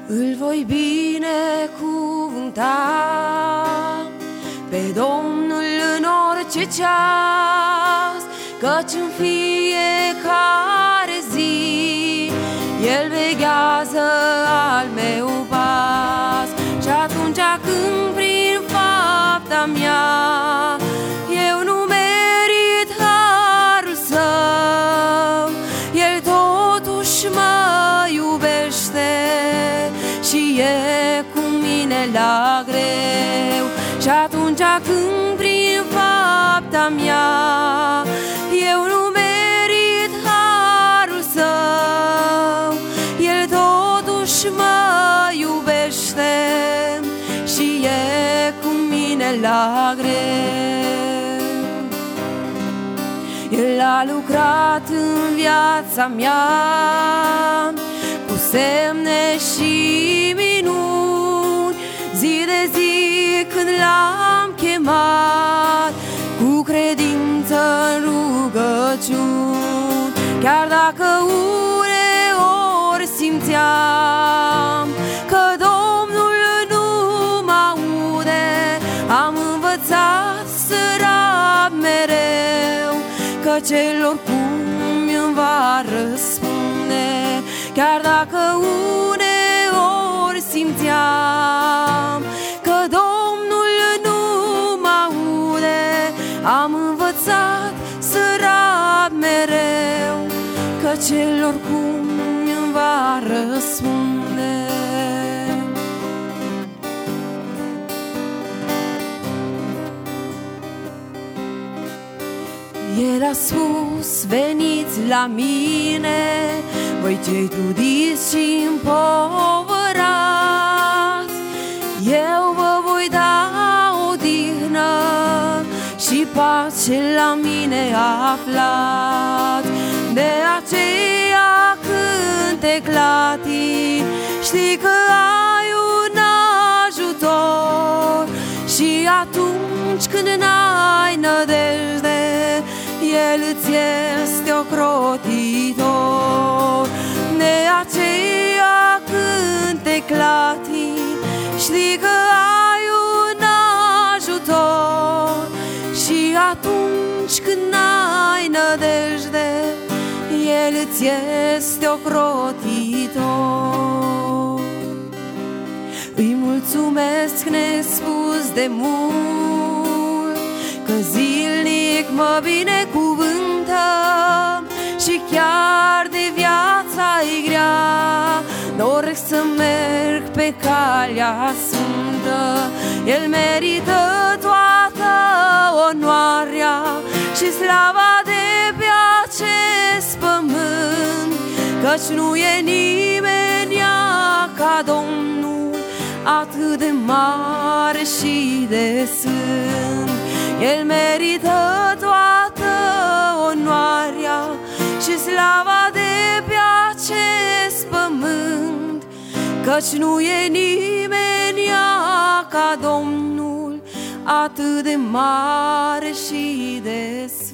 Îl voi binecuvânta pe Domnul în orice ceas, căci în fiecare zi El veghează al meu pas. Și atunci când prin fapta mea eu nu merit harul Său, El totuși mă iubește și e cu mine la greu. Și atunci când prin fapta mea eu nu merit harul Său, El totuși mă iubește și e cu mine la greu. El a lucrat în viața mea cu semne și minuni, zi de zi când L-am chemat cu credință în rugăciuni. Chiar dacă uneori simțeam că Domnul nu mă aude, am învățat să rab mereu, că Cel oricum îmi va răspunde. Chiar dacă uneori simțeam că Domnul nu mă aude, am învățat să rab mereu, că Cel oricum îmi va răspunde. El a spus: veniți la mine, voi cei trudiți și împovărați, eu vă voi da odihnă și pace la mine aflați. De aceea când te clatin, știi că ai un ajutor, și atunci când n-ai nădejde, El îți este ocrotitor. De aceea când te clatin, știi că ai un ajutor, și atunci când n-ai nădejde, El îți este ocrotitor. Îi mulțumesc nespus de mult, că zilnic mă binecuvântă, și chiar de viața-i grea doresc să merg pe calea sfântă. El merită toată onoarea și slava de pe acest pământ, căci nu e nimeni ca Domnul, atât de mare și de sfânt. El merită toată onoarea și slava de pe acest pământ, căci nu e nimeni ca Domnul, atât de mare și de sfânt.